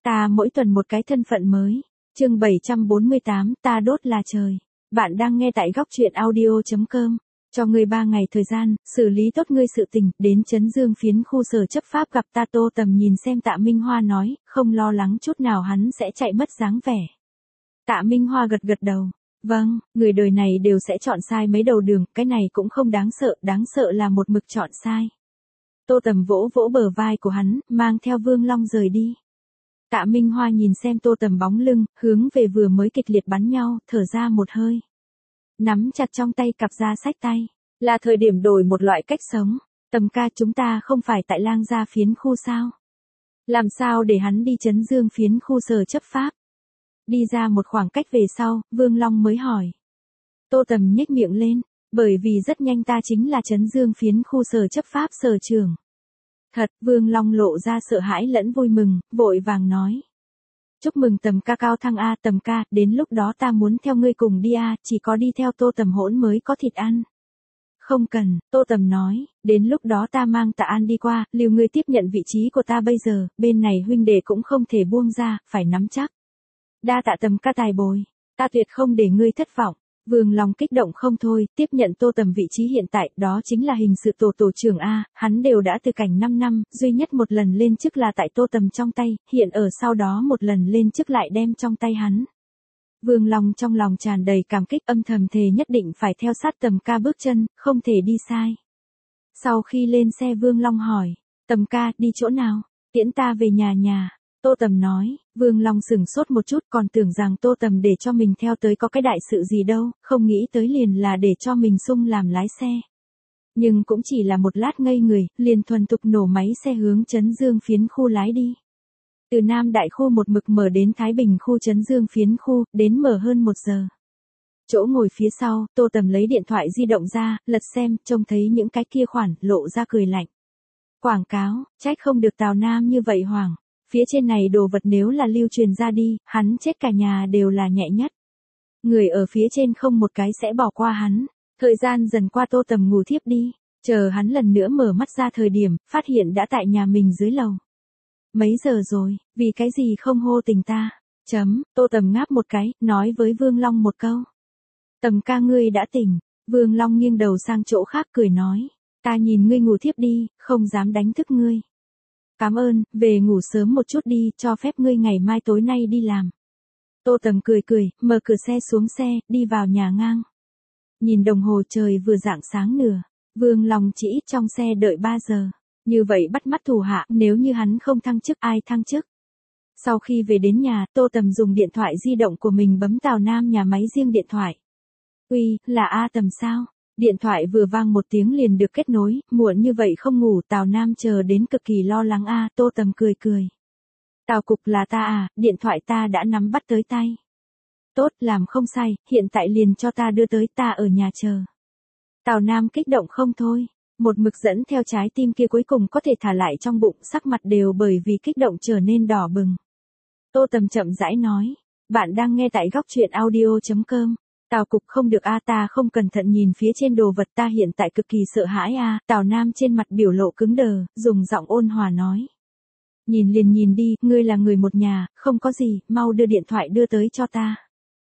Ta mỗi tuần một cái thân phận mới. Chương 748, ta đốt là trời. Bạn đang nghe tại góc truyện audio.com. Cho ngươi 3 ngày thời gian, xử lý tốt ngươi sự tình, đến Trấn Dương phiến khu sở chấp pháp gặp ta. Tô Tầm nhìn xem Tạ Minh Hoa nói, không lo lắng chút nào hắn sẽ chạy mất dáng vẻ. Tạ Minh Hoa gật gật đầu. Vâng, người đời này đều sẽ chọn sai mấy đầu đường, cái này cũng không đáng sợ là một mực chọn sai. Tô Tầm vỗ vỗ bờ vai của hắn, mang theo Vương Long rời đi. Tạ Minh Hoa nhìn xem Tô Tầm bóng lưng, hướng về vừa mới kịch liệt bắn nhau, thở ra một hơi. Nắm chặt trong tay cặp da sách tay, là thời điểm đổi một loại cách sống. Tầm ca, chúng ta không phải tại Lang Gia phiến khu sao? Làm sao để hắn đi Trấn Dương phiến khu sở chấp pháp? Đi ra một khoảng cách về sau, Vương Long mới hỏi. Tô Tầm nhếch miệng lên, bởi vì rất nhanh ta chính là Trấn Dương phiến khu sở chấp pháp sở trưởng. Thật, Vương Long lộ ra sợ hãi lẫn vui mừng, vội vàng nói. Chúc mừng Tầm ca cao thăng a. Tầm ca, đến lúc đó ta muốn theo ngươi cùng đi a. Chỉ có đi theo Tô Tầm hỗn mới có thịt ăn. Không cần, Tô Tầm nói, đến lúc đó ta mang Tạ An đi qua, lưu ngươi tiếp nhận vị trí của ta bây giờ, bên này huynh đệ cũng không thể buông ra, phải nắm chắc. Đa tạ Tầm ca tài bồi, ta tuyệt không để ngươi thất vọng. Vương Long kích động không thôi, tiếp nhận Tô Tầm vị trí hiện tại, đó chính là hình sự tổ trưởng A, hắn đều đã từ cảnh 5 năm, duy nhất một lần lên chức là tại Tô Tầm trong tay, hiện ở sau đó một lần lên chức lại đem trong tay hắn. Vương Long trong lòng tràn đầy cảm kích, âm thầm thề nhất định phải theo sát Tầm ca bước chân, không thể đi sai. Sau khi lên xe Vương Long hỏi, Tầm ca, đi chỗ nào? Tiễn ta về nhà. Tô Tầm nói, Vương Long sửng sốt một chút, còn tưởng rằng Tô Tầm để cho mình theo tới có cái đại sự gì đâu, không nghĩ tới liền là để cho mình sung làm lái xe. Nhưng cũng chỉ là một lát ngây người, liền thuần thục nổ máy xe hướng Trấn Dương phiến khu lái đi. Từ Nam Đại khu một mực mở đến Thái Bình khu Trấn Dương phiến khu, đến mở hơn 1 giờ. Chỗ ngồi phía sau, Tô Tầm lấy điện thoại di động ra, lật xem, trông thấy những cái kia khoản, lộ ra cười lạnh. Quảng cáo, trách không được Tào Nam như vậy hoảng. Phía trên này đồ vật nếu là lưu truyền ra đi, hắn chết cả nhà đều là nhẹ nhất. Người ở phía trên không một cái sẽ bỏ qua hắn. Thời gian dần qua Tô Tầm ngủ thiếp đi. Chờ hắn lần nữa mở mắt ra thời điểm, phát hiện đã tại nhà mình dưới lầu. Mấy giờ rồi, vì cái gì không hô tình ta? Tô Tầm ngáp một cái, nói với Vương Long một câu. Tầm ca ngươi đã tỉnh. Vương Long nghiêng đầu sang chỗ khác cười nói. Ta nhìn ngươi ngủ thiếp đi, không dám đánh thức ngươi. Cảm ơn, về ngủ sớm một chút đi, cho phép ngươi ngày mai tối nay đi làm. Tô Tầm cười, mở cửa xe xuống xe, đi vào nhà ngang. Nhìn đồng hồ trời vừa rạng sáng nửa, Vương Long chỉ trong xe đợi 3 giờ. Như vậy bắt mắt thủ hạ, nếu như hắn không thăng chức ai thăng chức. Sau khi về đến nhà, Tô Tầm dùng điện thoại di động của mình bấm Tào Nam nhà máy riêng điện thoại. Uy, là A Tầm sao? Điện thoại vừa vang một tiếng liền được kết nối, muộn như vậy không ngủ, Tào Nam chờ đến cực kỳ lo lắng a. Tô Tầm cười. Tào cục là ta à, điện thoại ta đã nắm bắt tới tay. Tốt, làm không sai, hiện tại liền cho ta đưa tới, ta ở nhà chờ. Tào Nam kích động không thôi, một mực dẫn theo trái tim kia cuối cùng có thể thả lại trong bụng, sắc mặt đều bởi vì kích động trở nên đỏ bừng. Tô Tầm chậm rãi nói, bạn đang nghe tại góc truyện audio.com. Tào cục không được a. Ta không cẩn thận nhìn phía trên đồ vật, ta hiện tại cực kỳ sợ hãi a. Tào Nam trên mặt biểu lộ cứng đờ, dùng giọng ôn hòa nói. Nhìn liền nhìn đi, ngươi là người một nhà, không có gì, mau đưa điện thoại đưa tới cho ta.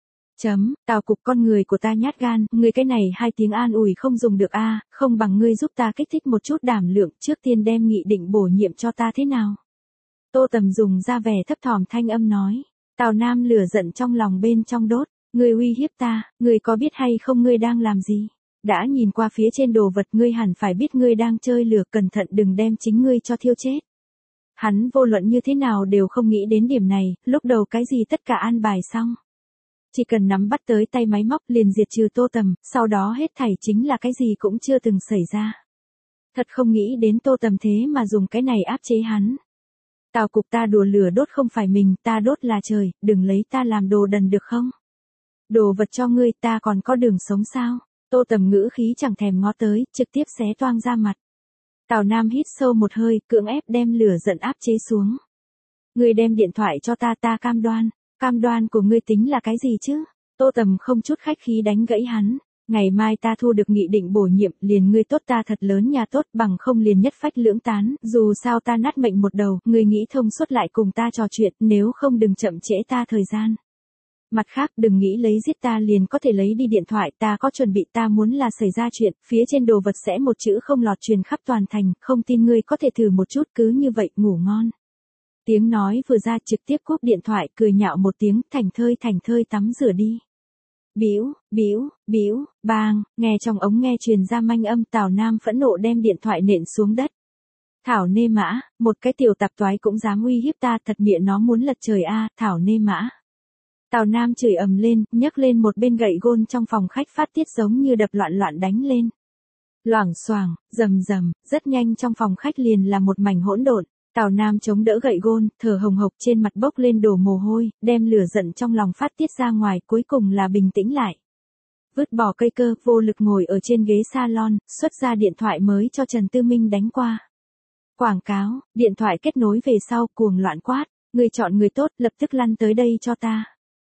Tào cục, con người của ta nhát gan, ngươi cái này 2 tiếng an ủi không dùng được a. Không bằng ngươi giúp ta kích thích một chút đảm lượng, trước tiên đem nghị định bổ nhiệm cho ta thế nào. Tô Tầm dùng ra vẻ thấp thỏm thanh âm nói. Tào Nam lửa giận trong lòng bên trong đốt. Ngươi uy hiếp ta, ngươi có biết hay không ngươi đang làm gì? Đã nhìn qua phía trên đồ vật, ngươi hẳn phải biết ngươi đang chơi lửa, cẩn thận đừng đem chính ngươi cho thiêu chết. Hắn vô luận như thế nào đều không nghĩ đến điểm này, lúc đầu cái gì tất cả an bài xong. Chỉ cần nắm bắt tới tay máy móc liền diệt trừ Tô Tầm, sau đó hết thảy chính là cái gì cũng chưa từng xảy ra. Thật không nghĩ đến Tô Tầm thế mà dùng cái này áp chế hắn. Tào cục, ta đùa lửa đốt không phải mình, ta đốt là trời, đừng lấy ta làm đồ đần được không? Đồ vật cho ngươi, ta còn có đường sống sao? Tô Tầm ngữ khí chẳng thèm ngó tới, trực tiếp xé toang ra mặt. Tào Nam hít sâu một hơi, cưỡng ép đem lửa giận áp chế xuống. Ngươi đem điện thoại cho ta, ta cam đoan của ngươi tính là cái gì chứ? Tô Tầm không chút khách khí đánh gãy hắn. Ngày mai ta thu được nghị định bổ nhiệm, liền ngươi tốt ta thật lớn nhà tốt, bằng không liền nhất phách lưỡng tán, dù sao ta nát mệnh một đầu, ngươi nghĩ thông suốt lại cùng ta trò chuyện, nếu không đừng chậm trễ ta thời gian. Mặt khác đừng nghĩ lấy giết ta liền có thể lấy đi điện thoại, ta có chuẩn bị, ta muốn là xảy ra chuyện, phía trên đồ vật sẽ một chữ không lọt truyền khắp toàn thành, không tin ngươi có thể thử một chút, cứ như vậy, ngủ ngon. Tiếng nói vừa ra trực tiếp cúp điện thoại, cười nhạo một tiếng, thành thơi tắm rửa đi. Bĩu, bang, nghe trong ống nghe truyền ra manh âm, Tào Nam phẫn nộ đem điện thoại nện xuống đất. Thảo nê mã, một cái tiểu tạp toái cũng dám uy hiếp ta, thật miệng nó muốn lật trời a, thảo nê mã. Tào Nam chửi ầm lên, nhấc lên một bên gậy gôn trong phòng khách phát tiết giống như đập loạn đánh lên. Loảng xoảng, rầm, rất nhanh trong phòng khách liền là một mảnh hỗn độn. Tào Nam chống đỡ gậy gôn, thở hồng hộc, trên mặt bốc lên đổ mồ hôi, đem lửa giận trong lòng phát tiết ra ngoài, cuối cùng là bình tĩnh lại. Vứt bỏ cây cơ, vô lực ngồi ở trên ghế salon, xuất ra điện thoại mới cho Trần Tư Minh đánh qua. Quảng cáo, điện thoại kết nối về sau, cuồng loạn quát, người chọn người tốt, lập tức lăn tới đây cho ta.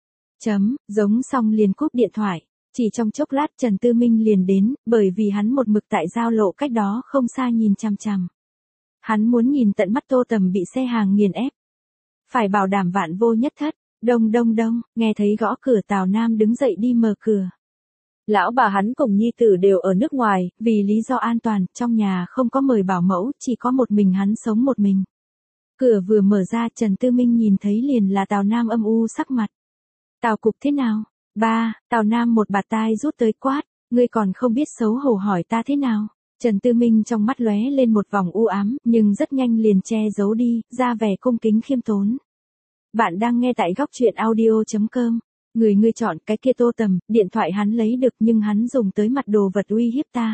Giống xong liền cúp điện thoại. Chỉ trong chốc lát Trần Tư Minh liền đến, bởi vì hắn một mực tại giao lộ cách đó không xa nhìn chằm chằm. Hắn muốn nhìn tận mắt Tô Tầm bị xe hàng nghiền ép. Phải bảo đảm vạn vô nhất thất. Đông, nghe thấy gõ cửa, Tào Nam đứng dậy đi mở cửa. Lão bà hắn cùng nhi tử đều ở nước ngoài, vì lý do an toàn, trong nhà không có mời bảo mẫu, chỉ có một mình hắn sống một mình. Cửa vừa mở ra, Trần Tư Minh nhìn thấy liền là Tào Nam âm u sắc mặt. Tào cục thế nào? Ba, Tào Nam một bạt tai rút tới quát, ngươi còn không biết xấu hổ hỏi ta thế nào? Trần Tư Minh trong mắt lóe lên một vòng u ám, nhưng rất nhanh liền che giấu đi, ra vẻ cung kính khiêm tốn. Bạn đang nghe tại góc truyện audio.com. Ngươi chọn cái kia Tô Tầm, điện thoại hắn lấy được nhưng hắn dùng tới mặt đồ vật uy hiếp ta.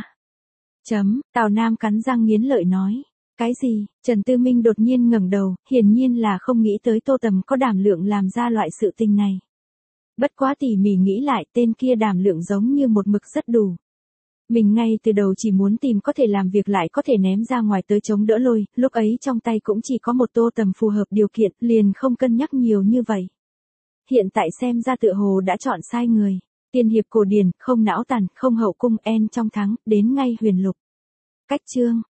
Tào Nam cắn răng nghiến lợi nói. Cái gì? Trần Tư Minh đột nhiên ngẩng đầu, hiển nhiên là không nghĩ tới Tô Tầm có đảm lượng làm ra loại sự tình này. Bất quá tỉ mỉ nghĩ lại, tên kia đảm lượng giống như một mực rất đủ. Mình ngay từ đầu chỉ muốn tìm có thể làm việc lại có thể ném ra ngoài tới chống đỡ lôi, lúc ấy trong tay cũng chỉ có một Tô Tầm phù hợp điều kiện, liền không cân nhắc nhiều như vậy. Hiện tại xem ra tựa hồ đã chọn sai người. Tiên hiệp cổ điển, không não tàn, không hậu cung, en trong thắng, đến ngay huyền lục. Cách chương.